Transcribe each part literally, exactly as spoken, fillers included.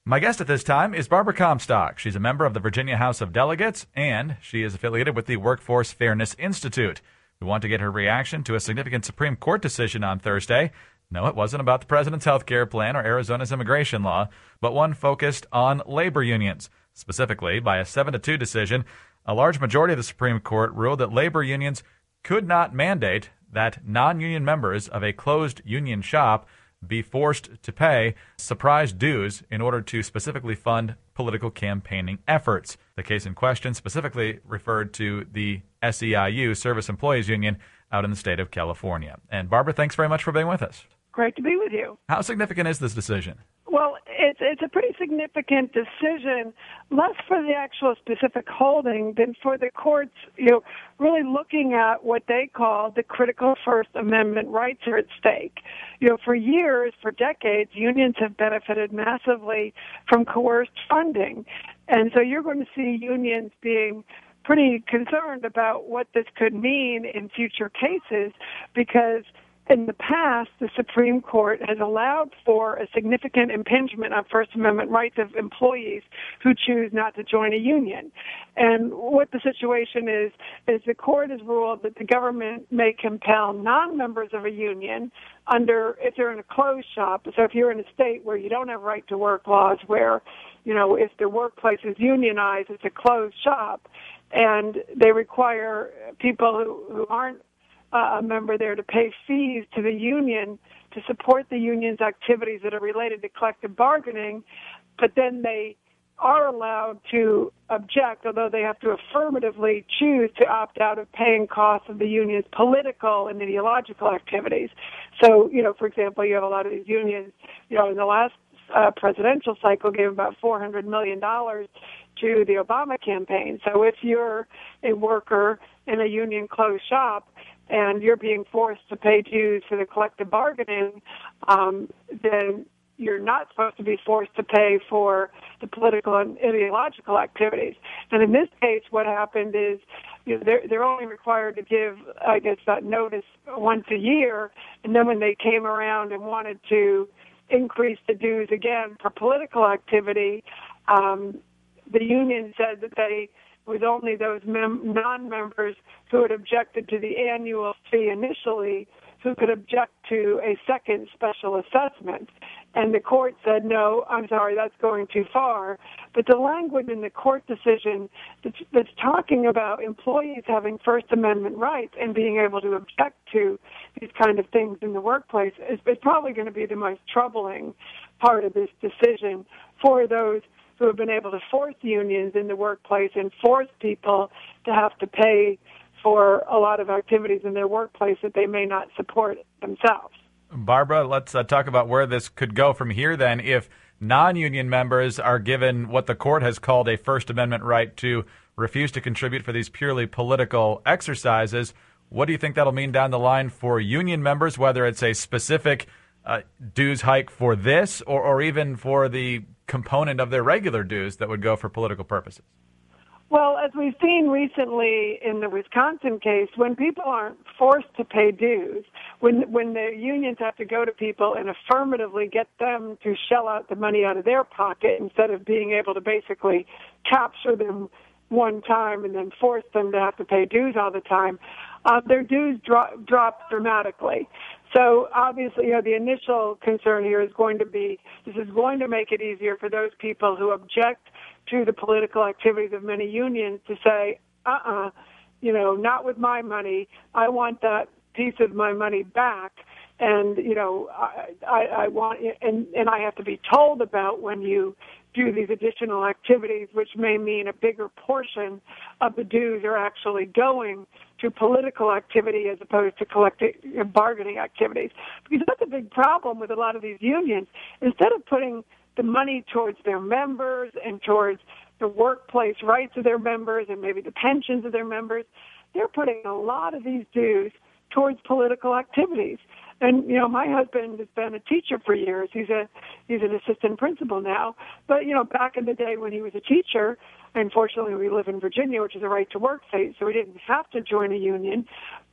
My guest at this time is Barbara Comstock. She's a member of the Virginia House of Delegates, and she is affiliated with the Workforce Fairness Institute. We want to get her reaction to a significant Supreme Court decision on Thursday. No, it wasn't about the president's health care plan or Arizona's immigration law, but one focused on labor unions. Specifically, by a seven to two decision, a large majority of the Supreme Court ruled that labor unions could not mandate that non-union members of a closed union shop be forced to pay surprise dues in order to specifically fund political campaigning efforts. The case in question specifically referred to the S E I U, Service Employees Union, out in the state of California. And Barbara, thanks very much for being with us. Great to be with you. How significant is this decision? Well, it's it's a pretty significant decision, less for the actual specific holding than for the courts, you know, really looking at what they call the critical First Amendment rights are at stake. You know, for years, for decades, unions have benefited massively from coerced funding. And so you're going to see unions being pretty concerned about what this could mean in future cases, because in the past, the Supreme Court has allowed for a significant impingement on First Amendment rights of employees who choose not to join a union. And what the situation is, is the court has ruled that the government may compel non-members of a union under, if they're in a closed shop, so if you're in a state where you don't have right to work laws, where, you know, if the workplace is unionized, it's a closed shop, and they require people who, who aren't Uh, a member there to pay fees to the union to support the union's activities that are related to collective bargaining, but then they are allowed to object, although they have to affirmatively choose to opt out of paying costs of the union's political and ideological activities. So, you know, for example, you have a lot of these unions, you know, in the last uh, presidential cycle gave about four hundred million dollars to the Obama campaign. So if you're a worker in a union closed shop, and you're being forced to pay dues for the collective bargaining, um, then you're not supposed to be forced to pay for the political and ideological activities. And in this case, what happened is, you know, they're, they're only required to give, I guess, that notice once a year, and then when they came around and wanted to increase the dues again for political activity, um, the union said that they was only those mem- non-members who had objected to the annual fee initially who could object to a second special assessment. And the court said, no, I'm sorry, that's going too far. But the language in the court decision that's, that's talking about employees having First Amendment rights and being able to object to these kind of things in the workplace is, is probably going to be the most troubling part of this decision for those who have been able to force unions in the workplace and force people to have to pay for a lot of activities in their workplace that they may not support themselves. Barbara, let's uh, talk about where this could go from here then. If non-union members are given what the court has called a First Amendment right to refuse to contribute for these purely political exercises, what do you think that'll mean down the line for union members, whether it's a specific uh, dues hike for this or, or even for the component of their regular dues that would go for political purposes? Well, as we've seen recently in the Wisconsin case, when people aren't forced to pay dues, when when the unions have to go to people and affirmatively get them to shell out the money out of their pocket instead of being able to basically capture them one time and then force them to have to pay dues all the time, uh, their dues drop, drop dramatically. So obviously, you know, the initial concern here is going to be, this is going to make it easier for those people who object to the political activities of many unions to say, uh-uh, you know, not with my money. I want that piece of my money back. And, you know, I, I, I want, and, and I have to be told about when you do these additional activities, which may mean a bigger portion of the dues are actually going to political activity as opposed to collective bargaining activities. Because that's a big problem with a lot of these unions. Instead of putting the money towards their members and towards the workplace rights of their members and maybe the pensions of their members, they're putting a lot of these dues towards political activities. And, you know, my husband has been a teacher for years. He's a he's an assistant principal now. But, you know, back in the day when he was a teacher, unfortunately we live in Virginia, which is a right-to-work state, so we didn't have to join a union. But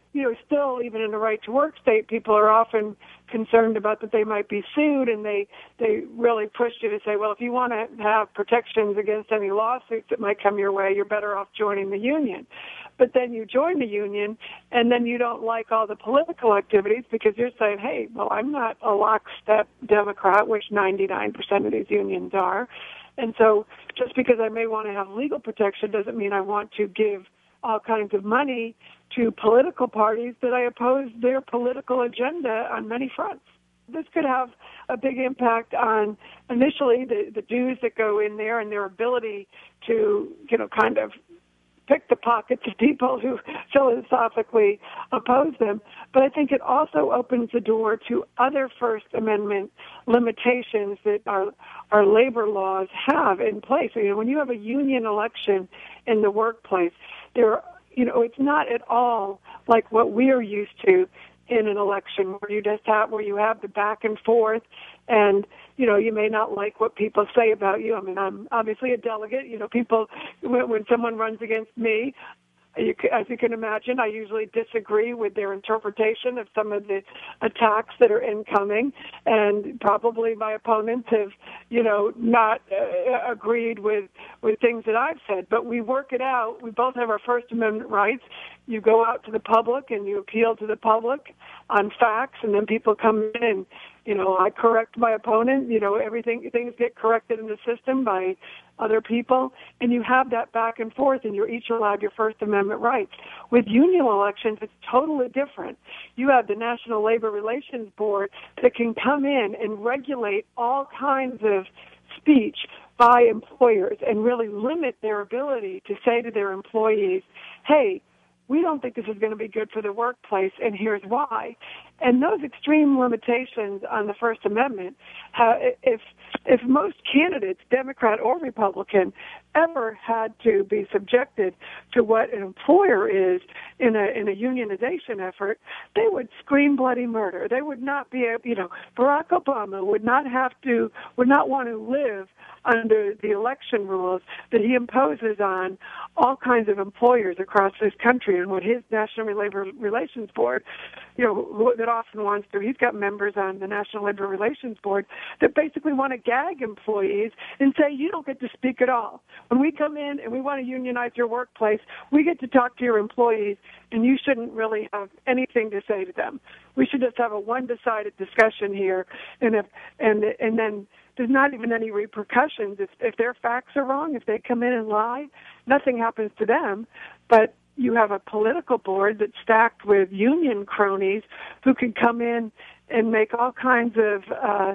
you know, still, even in the right-to-work state, people are often concerned about that they might be sued, and they, they really push you to say, well, if you want to have protections against any lawsuits that might come your way, you're better off joining the union. But then you join the union, and then you don't like all the political activities because you're saying, hey, well, I'm not a lockstep Democrat, which ninety-nine percent of these unions are. And so just because I may want to have legal protection doesn't mean I want to give all kinds of money to political parties that I oppose their political agenda on many fronts. This could have a big impact on initially the, the dues that go in there and their ability to, you know, kind of pick the pockets of people who philosophically oppose them. But I think it also opens the door to other First Amendment limitations that our our labor laws have in place. You know, when you have a union election in the workplace, there, you know, it's not at all like what we are used to in an election where you just have where you have the back and forth, and you know, you may not like what people say about you. I mean, I'm obviously a delegate. You know, people when, when someone runs against me, you, as you can imagine, I usually disagree with their interpretation of some of the attacks that are incoming, and probably my opponents have, you know, not uh, agreed with with things that I've said. But we work it out. We both have our First Amendment rights. You go out to the public and you appeal to the public on facts, and then people come in and, you know, I correct my opponent. You know, everything things get corrected in the system by other people, and you have that back and forth, and you're each allowed your First Amendment rights. With union elections, it's totally different. You have the National Labor Relations Board that can come in and regulate all kinds of speech by employers and really limit their ability to say to their employees, hey, we don't think this is going to be good for the workplace, and here's why. And those extreme limitations on the First Amendment, uh, if if most candidates, Democrat or Republican, ever had to be subjected to what an employer is in a in a unionization effort, they would scream bloody murder. They would not be able, you know, Barack Obama would not have to, would not want to live under the election rules that he imposes on all kinds of employers across this country, and what his National Labor Relations Board, you know, that often wants to, he's got members on the National Labor Relations Board that basically want to gag employees and say, you don't get to speak at all. When we come in and we want to unionize your workplace, we get to talk to your employees, and you shouldn't really have anything to say to them. We should just have a one-decided discussion here, and if, and and then there's not even any repercussions. If, if their facts are wrong, if they come in and lie, nothing happens to them. But you have a political board that's stacked with union cronies who can come in and make all kinds of, uh,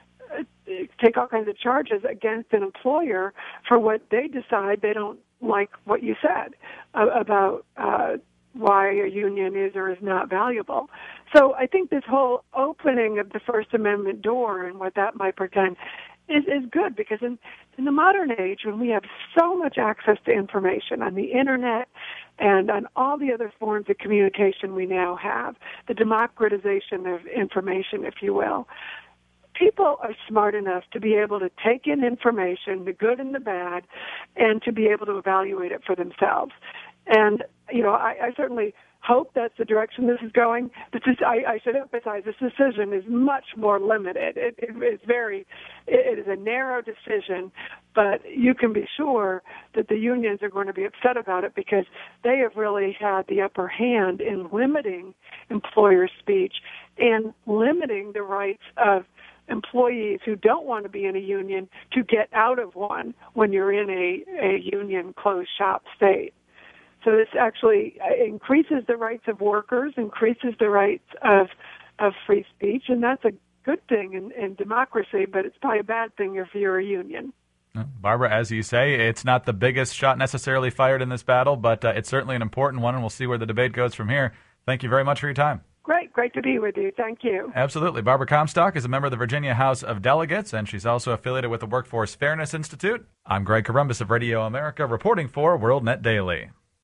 take all kinds of charges against an employer for what they decide they don't like what you said uh, about uh, why a union is or is not valuable. So I think this whole opening of the First Amendment door and what that might portend is, is good, because in, in the modern age, when we have so much access to information on the Internet and on all the other forms of communication we now have, the democratization of information, if you will, people are smart enough to be able to take in information, the good and the bad, and to be able to evaluate it for themselves. And, you know, I, I certainly hope that's the direction this is going. This is, I, I should emphasize, this decision is much more limited. It, it is very, it, it is a narrow decision, but you can be sure that the unions are going to be upset about it because they have really had the upper hand in limiting employer speech and limiting the rights of employees who don't want to be in a union to get out of one when you're in a, a union closed shop state. So this actually increases the rights of workers, increases the rights of of free speech, and that's a good thing in, in democracy, but it's probably a bad thing if you're a union. Barbara, as you say, it's not the biggest shot necessarily fired in this battle, but uh, it's certainly an important one, and we'll see where the debate goes from here. Thank you very much for your time. Great. Great to be with you. Thank you. Absolutely. Barbara Comstock is a member of the Virginia House of Delegates, and she's also affiliated with the Workforce Fairness Institute. I'm Greg Corombos of Radio America, reporting for WorldNet Daily.